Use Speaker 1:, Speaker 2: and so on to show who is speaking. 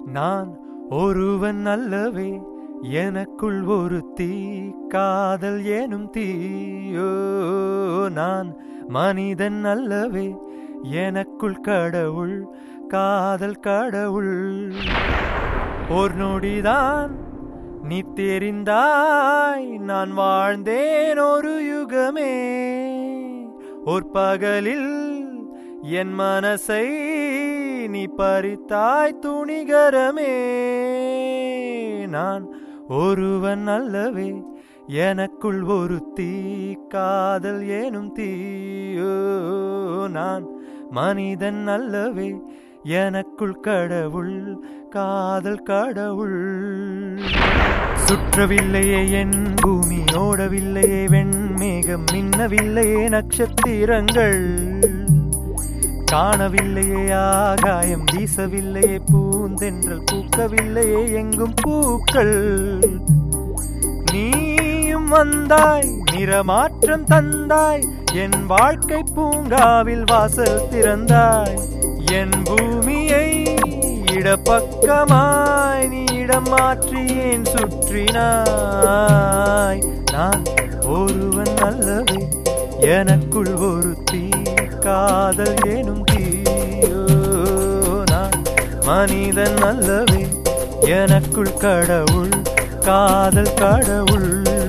Speaker 1: நான் ஒருவன் அல்லவே, எனக்குள் ஒரு தீ, காதல் எனும் தீயோ. நான் மனிதன் அல்லவே, எனக்குள் கடவுள், காதல் கடவுள். ஒரு நொடிதான் நீ தெரிந்தாய், நான் வாழ்ந்தேன் ஒரு யுகமே. ஒரு பகலில் என் மனசை நீ பறித்தாய் துணிகரமே. நான் ஒருவன் அல்லவே, எனக்குள் ஒரு தீ, காதல் எனும் தீயோ. நான் மனிதன் அல்லவே, எனக்குள் கடவுள், காதல் கடவுள். சுற்றவில்லையே என் பூமி, ஓடவில்லையே வெண்மேகம், மின்னவில்லையே நட்சத்திரங்கள், காணவில்லையே ஆகாயம், வீசவில்லையே பூந்தென்றல், பூக்கவில்லையே எங்கும் பூக்கள். நீயும் வந்தாய், நிறமாற்றம் தந்தாய், என் வாழ்க்கை பூங்காவில் வாசல் திறந்தாய். என் பூமியை இடப்பக்கமாய் நீ இடம் மாற்றி ஏன் சுற்றினாய். நான் ஒருவன் அல்லவே, எனக்குள் ஒரு தீ, காதல் எனும் தீயோ. நான் மனிதன் அல்லவே, எனக்குள் கடவுள், காதல் கடவுள்.